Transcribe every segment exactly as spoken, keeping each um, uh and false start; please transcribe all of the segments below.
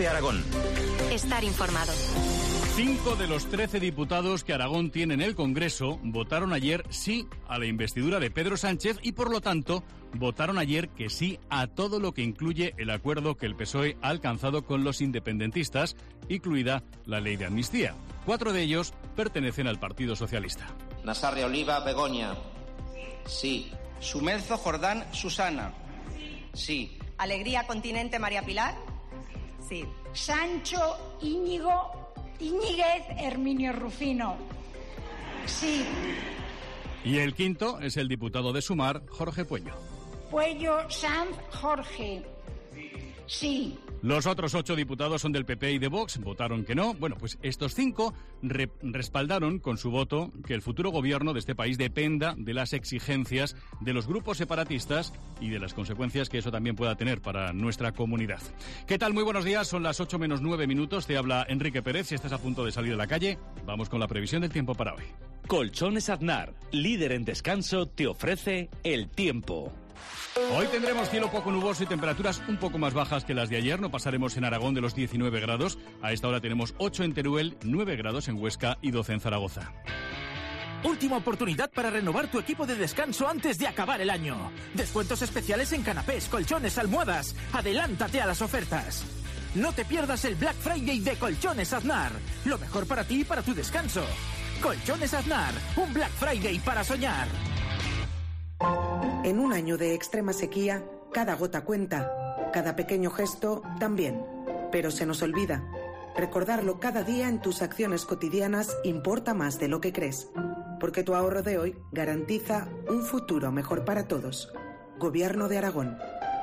Cope Aragón. Estar informado. Cinco de los trece diputados que Aragón tiene en el Congreso votaron ayer sí a la investidura de Pedro Sánchez y, por lo tanto, votaron ayer que sí a todo lo que incluye el acuerdo que el P S O E ha alcanzado con los independentistas, incluida la ley de amnistía. Cuatro de ellos pertenecen al Partido Socialista. Nasarre Oliva Begoña. Sí. Sumelzo Jordán Susana. Sí. Alegría Continente María Pilar. Sí. Sancho Íñigo Iñiguez Herminio Rufino. Sí. Y el quinto es el diputado de Sumar, Jorge Puello. Puello Sanz Jorge. Sí. Los otros ocho diputados son del P P y de Vox, votaron que no. Bueno, pues estos cinco re- respaldaron con su voto que el futuro gobierno de este país dependa de las exigencias de los grupos separatistas y de las consecuencias que eso también pueda tener para nuestra comunidad. ¿Qué tal? Muy buenos días, son las ocho menos nueve minutos, te habla Enrique Pérez. Si estás a punto de salir a la calle, vamos con la previsión del tiempo para hoy. Colchones Aznar, líder en descanso, te ofrece el tiempo. Hoy tendremos cielo poco nuboso y temperaturas un poco más bajas que las de ayer. No pasaremos en Aragón de los diecinueve grados. A esta hora tenemos ocho en Teruel, nueve grados en Huesca y doce en Zaragoza. Última oportunidad para renovar tu equipo de descanso antes de acabar el año. Descuentos especiales en canapés, colchones, almohadas. Adelántate a las ofertas. No te pierdas el Black Friday de Colchones Aznar. Lo mejor para ti y para tu descanso. Colchones Aznar, un Black Friday para soñar. En un año de extrema sequía, cada gota cuenta, cada pequeño gesto también. Pero se nos olvida. Recordarlo cada día en tus acciones cotidianas importa más de lo que crees. Porque tu ahorro de hoy garantiza un futuro mejor para todos. Gobierno de Aragón.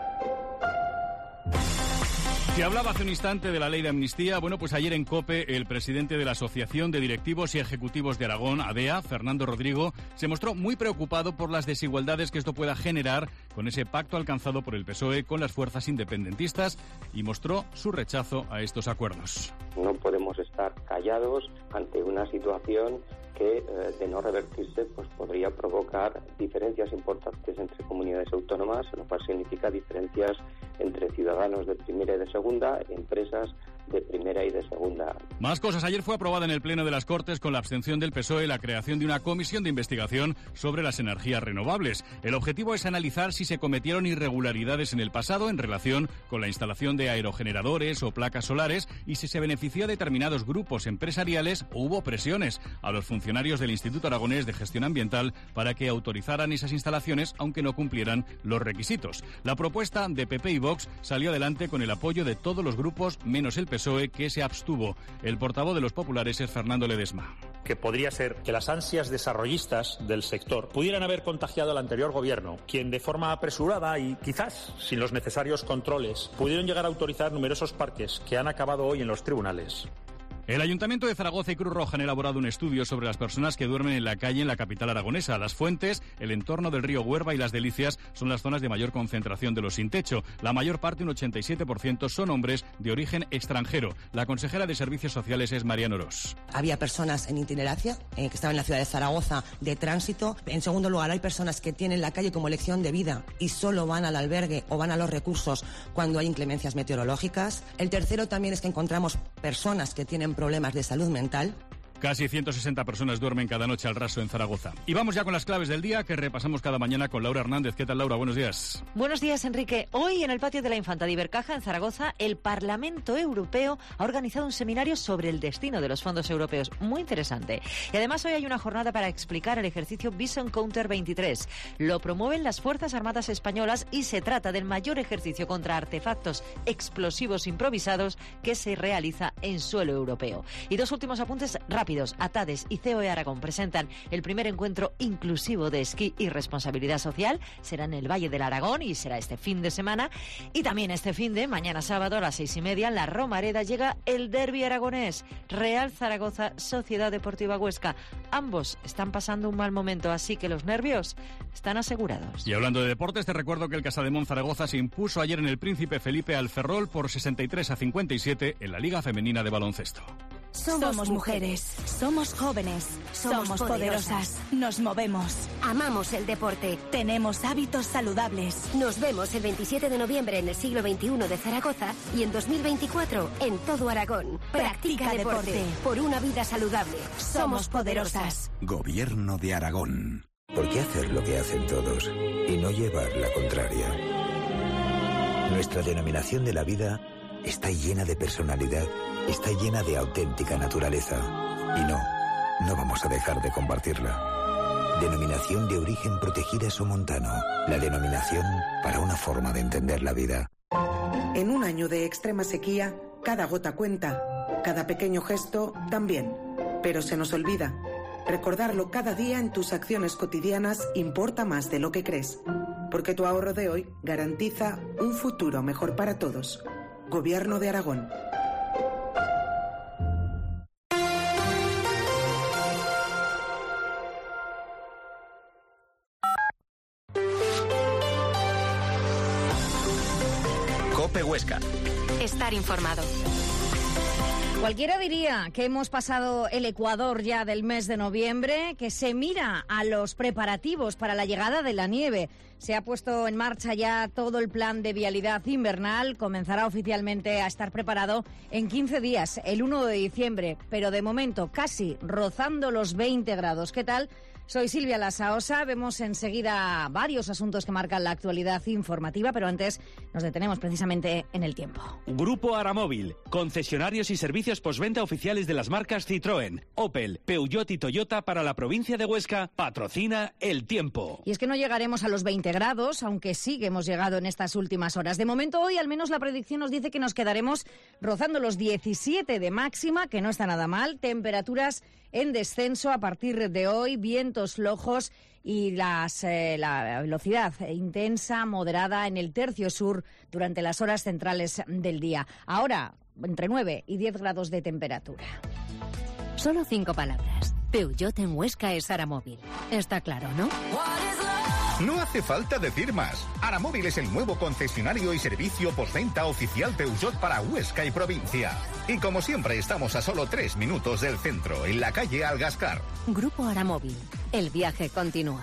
Se hablaba hace un instante de la ley de amnistía. Bueno, pues ayer en COPE el presidente de la Asociación de Directivos y Ejecutivos de Aragón, ADEA, Fernando Rodrigo, se mostró muy preocupado por las desigualdades que esto pueda generar con ese pacto alcanzado por el P S O E con las fuerzas independentistas y mostró su rechazo a estos acuerdos. No podemos estar callados ante una situación que, eh, de no revertirse, pues podría provocar diferencias importantes entre comunidades autónomas, lo cual significa diferencias entre ciudadanos de primera y de segunda, empresas de primera y de segunda. Más cosas. Ayer fue aprobada en el Pleno de las Cortes con la abstención del P S O E la creación de una comisión de investigación sobre las energías renovables. El objetivo es analizar si se cometieron irregularidades en el pasado en relación con la instalación de aerogeneradores o placas solares y si se benefició a determinados grupos empresariales o hubo presiones a los funcionarios del Instituto Aragonés de Gestión Ambiental para que autorizaran esas instalaciones aunque no cumplieran los requisitos. La propuesta de P P y Vox salió adelante con el apoyo de todos los grupos menos el P S O E, que se abstuvo. El portavoz de los populares es Fernando Ledesma. Que podría ser que las ansias desarrollistas del sector pudieran haber contagiado al anterior gobierno, quien de forma apresurada y quizás sin los necesarios controles pudieron llegar a autorizar numerosos parques que han acabado hoy en los tribunales. El Ayuntamiento de Zaragoza y Cruz Roja han elaborado un estudio sobre las personas que duermen en la calle en la capital aragonesa. Las Fuentes, el entorno del río Huerva y Las Delicias son las zonas de mayor concentración de los sin techo. La mayor parte, un ochenta y siete por ciento, son hombres de origen extranjero. La consejera de Servicios Sociales es Mariano Orós. Había personas en itinerancia, eh, que estaban en la ciudad de Zaragoza, de tránsito. En segundo lugar, hay personas que tienen la calle como elección de vida y solo van al albergue o van a los recursos cuando hay inclemencias meteorológicas. El tercero también es que encontramos personas que tienen problemas de salud mental. Casi ciento sesenta personas duermen cada noche al raso en Zaragoza. Y vamos ya con las claves del día que repasamos cada mañana con Laura Hernández. ¿Qué tal, Laura? Buenos días. Buenos días, Enrique. Hoy en el patio de la Infanta de Ibercaja, en Zaragoza, el Parlamento Europeo ha organizado un seminario sobre el destino de los fondos europeos. Muy interesante. Y además hoy hay una jornada para explicar el ejercicio Bison Counter veintitrés. Lo promueven las Fuerzas Armadas Españolas y se trata del mayor ejercicio contra artefactos explosivos improvisados que se realiza en suelo europeo. Y dos últimos apuntes rápidos. ATADES y C O E Aragón presentan el primer encuentro inclusivo de esquí y responsabilidad social. Será en el Valle del Aragón y será este fin de semana. Y también este fin de, mañana sábado a las seis y media, en la Romareda llega el derbi aragonés. Real Zaragoza, Sociedad Deportiva Huesca. Ambos están pasando un mal momento, así que los nervios están asegurados. Y hablando de deportes, te recuerdo que el Casademón Zaragoza se impuso ayer en el Príncipe Felipe al Ferrol por sesenta y tres a cincuenta y siete en la Liga Femenina de Baloncesto. Somos, somos mujeres, somos jóvenes, somos, somos poderosas, poderosas, nos movemos. Amamos el deporte. Tenemos hábitos saludables. Nos vemos el veintisiete de noviembre en el siglo veintiuno de Zaragoza y en dos mil veinticuatro en todo Aragón. Practica, Practica deporte, deporte por una vida saludable. Somos poderosas. Gobierno de Aragón. ¿Por qué hacer lo que hacen todos y no llevar la contraria? Nuestra denominación de la vida está llena de personalidad, está llena de auténtica naturaleza. Y no, no vamos a dejar de compartirla. Denominación de origen protegida Somontano. La denominación para una forma de entender la vida. En un año de extrema sequía, cada gota cuenta, cada pequeño gesto también. Pero se nos olvida. Recordarlo cada día en tus acciones cotidianas importa más de lo que crees. Porque tu ahorro de hoy garantiza un futuro mejor para todos. Gobierno de Aragón. COPE Huesca. Estar informado. Cualquiera diría que hemos pasado el Ecuador ya del mes de noviembre, que se mira a los preparativos para la llegada de la nieve. Se ha puesto en marcha ya todo el plan de vialidad invernal. Comenzará oficialmente a estar preparado en quince días, el uno de diciembre, pero de momento casi rozando los veinte grados. ¿Qué tal? Soy Silvia Lasaosa. Vemos enseguida varios asuntos que marcan la actualidad informativa, pero antes nos detenemos precisamente en el tiempo. Grupo Aramóvil, concesionarios y servicios postventa oficiales de las marcas Citroën, Opel, Peugeot y Toyota para la provincia de Huesca, patrocina el tiempo. Y es que no llegaremos a los veinte grados, aunque sí que hemos llegado en estas últimas horas. De momento hoy, al menos la predicción nos dice que nos quedaremos rozando los diecisiete de máxima, que no está nada mal. Temperaturas en descenso a partir de hoy, vientos flojos y las, eh, la velocidad intensa, moderada en el tercio sur durante las horas centrales del día. Ahora, entre nueve y diez grados de temperatura. Solo cinco palabras. Peugeot en Huesca es Aramóvil. Está claro, ¿no? No hace falta decir más. Aramóvil es el nuevo concesionario y servicio postventa oficial Peugeot para Huesca y provincia. Y como siempre estamos a solo tres minutos del centro, en la calle Algascar. Grupo Aramóvil. El viaje continúa.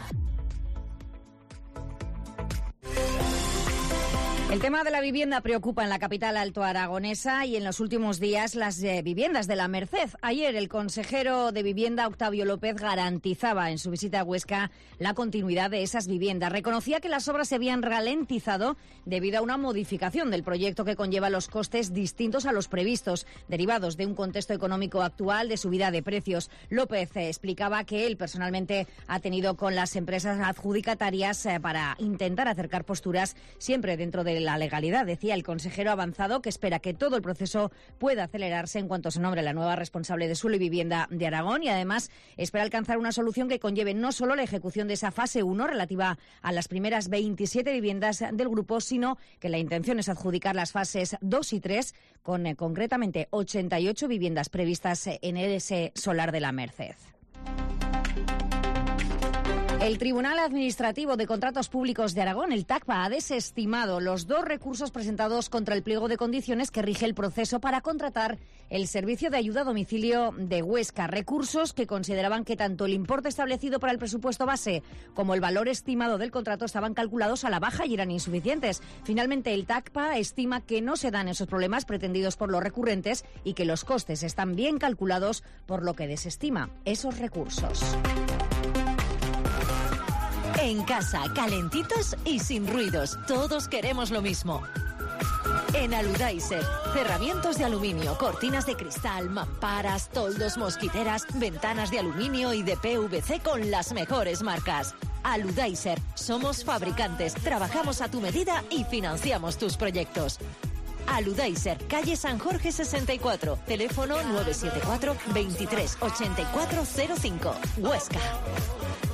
El tema de la vivienda preocupa en la capital alto aragonesa y en los últimos días las eh, viviendas de la Merced. Ayer el consejero de Vivienda, Octavio López, garantizaba en su visita a Huesca la continuidad de esas viviendas. Reconocía que las obras se habían ralentizado debido a una modificación del proyecto que conlleva los costes distintos a los previstos, derivados de un contexto económico actual de subida de precios. López eh, explicaba que él personalmente ha tenido con las empresas adjudicatarias eh, para intentar acercar posturas siempre dentro de la legalidad. Decía el consejero avanzado que espera que todo el proceso pueda acelerarse en cuanto se nombre la nueva responsable de suelo y vivienda de Aragón y además espera alcanzar una solución que conlleve no solo la ejecución de esa fase uno relativa a las primeras veintisiete viviendas del grupo, sino que la intención es adjudicar las fases dos y tres con eh, concretamente ochenta y ocho viviendas previstas en el ese solar de la Merced. El Tribunal Administrativo de Contratos Públicos de Aragón, el TACPA, ha desestimado los dos recursos presentados contra el pliego de condiciones que rige el proceso para contratar el servicio de ayuda a domicilio de Huesca. Recursos que consideraban que tanto el importe establecido para el presupuesto base como el valor estimado del contrato estaban calculados a la baja y eran insuficientes. Finalmente, el TACPA estima que no se dan esos problemas pretendidos por los recurrentes y que los costes están bien calculados, por lo que desestima esos recursos. En casa, calentitos y sin ruidos. Todos queremos lo mismo. En Aludaiser, cerramientos de aluminio, cortinas de cristal, mamparas, toldos, mosquiteras, ventanas de aluminio y de P V C con las mejores marcas. Aludaiser, somos fabricantes, trabajamos a tu medida y financiamos tus proyectos. Aludaiser, calle San Jorge sesenta y cuatro, teléfono nueve siete cuatro, veintitrés, ochenta y cuatro cero cinco, Huesca.